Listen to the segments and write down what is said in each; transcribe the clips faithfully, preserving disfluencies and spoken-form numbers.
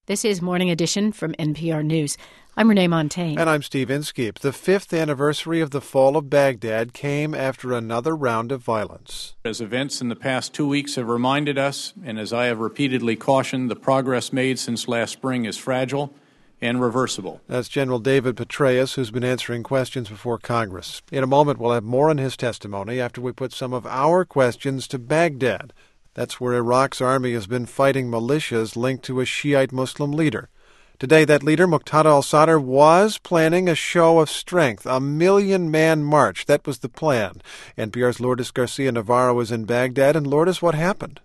This is Morning Edition from N P R News. I'm Renee Montagne. And I'm Steve Inskeep. The fifth anniversary of the fall of Baghdad came after another round of violence. As events in the past two weeks have reminded us, and as I have repeatedly cautioned, the progress made since last spring is fragile and reversible. That's General David Petraeus, who's been answering questions before Congress. In a moment, we'll have more on his testimony after we put some of our questions to Baghdad. That's where Iraq's army has been fighting militias linked to a Shiite Muslim leader. Today, that leader, Muqtada al-Sadr, was planning a show of strength, a million-man march. That was the plan. N P R's Lourdes Garcia-Navarro is in Baghdad. And Lourdes, what happened?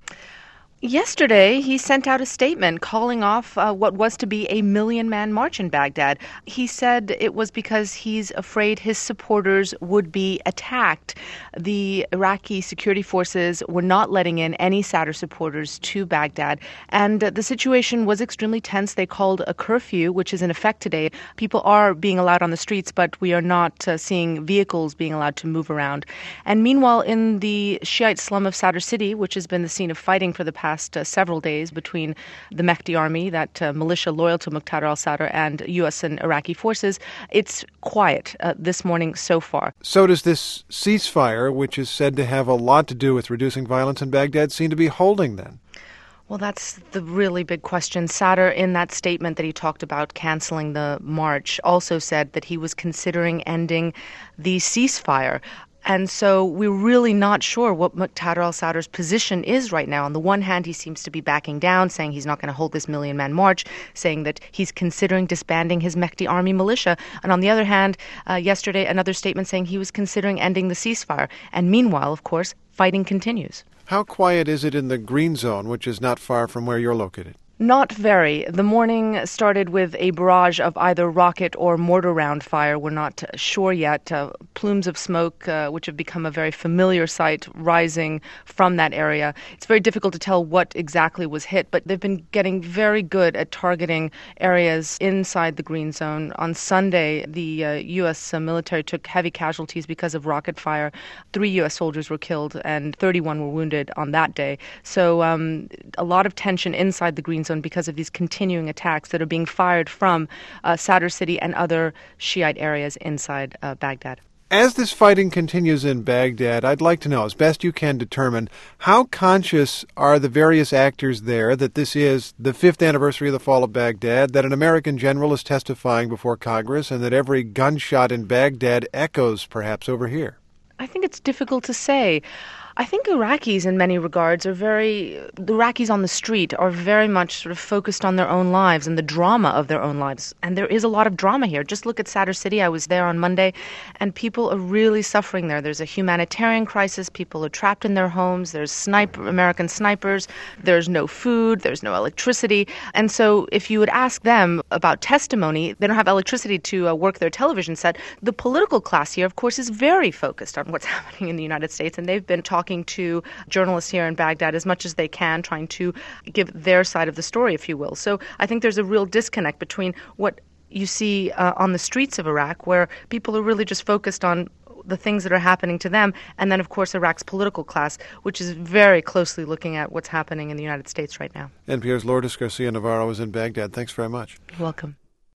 Yesterday, he sent out a statement calling off uh, what was to be a million-man march in Baghdad. He said it was because he's afraid his supporters would be attacked. The Iraqi security forces were not letting in any Sadr supporters to Baghdad, and uh, the situation was extremely tense. They called a curfew, which is in effect today. People are being allowed on the streets, but we are not uh, seeing vehicles being allowed to move around. And meanwhile, in the Shiite slum of Sadr City, which has been the scene of fighting for the past Past, uh, several days between the Mehdi army, that uh, militia loyal to Muqtada al-Sadr, and U S and Iraqi forces, it's quiet uh, this morning so far. So does this ceasefire, which is said to have a lot to do with reducing violence in Baghdad, seem to be holding then? Well, that's the really big question. Sadr, in that statement that he talked about canceling the march, also said that he was considering ending the ceasefire. And so we're really not sure what Muqtada al-Sadr's position is right now. On the one hand, he seems to be backing down, saying he's not going to hold this million-man march, saying that he's considering disbanding his Mehdi army militia. And on the other hand, uh, yesterday, another statement saying he was considering ending the ceasefire. And meanwhile, of course, fighting continues. How quiet is it in the Green Zone, which is not far from where you're located? Not very. The morning started with a barrage of either rocket or mortar round fire. We're not sure yet. Uh, plumes of smoke, uh, which have become a very familiar sight, rising from that area. It's very difficult to tell what exactly was hit, but they've been getting very good at targeting areas inside the Green Zone. On Sunday, the uh, U S military took heavy casualties because of rocket fire. Three U S soldiers were killed and thirty-one were wounded on that day. So um, a lot of tension inside the Green Zone because of these continuing attacks that are being fired from uh, Sadr City and other Shiite areas inside uh, Baghdad. As this fighting continues in Baghdad, I'd like to know, as best you can determine, how conscious are the various actors there that this is the fifth anniversary of the fall of Baghdad, that an American general is testifying before Congress, and that every gunshot in Baghdad echoes perhaps over here? I think it's difficult to say. I think Iraqis, in many regards, are very, the Iraqis on the street are very much sort of focused on their own lives and the drama of their own lives. And there is a lot of drama here. Just look at Sadr City. I was there on Monday, and people are really suffering there. There's a humanitarian crisis. People are trapped in their homes. There's sniper, American snipers. There's no food. There's no electricity. And so if you would ask them about testimony, they don't have electricity to uh, work their television set. The political class here, of course, is very focused on what's happening in the United States, and they've been talking to journalists here in Baghdad as much as they can, trying to give their side of the story, if you will. So I think there's a real disconnect between what you see uh, on the streets of Iraq, where people are really just focused on the things that are happening to them, and then, of course, Iraq's political class, which is very closely looking at what's happening in the United States right now. N P R's Lourdes Garcia-Navarro is in Baghdad. Thanks very much. You're welcome.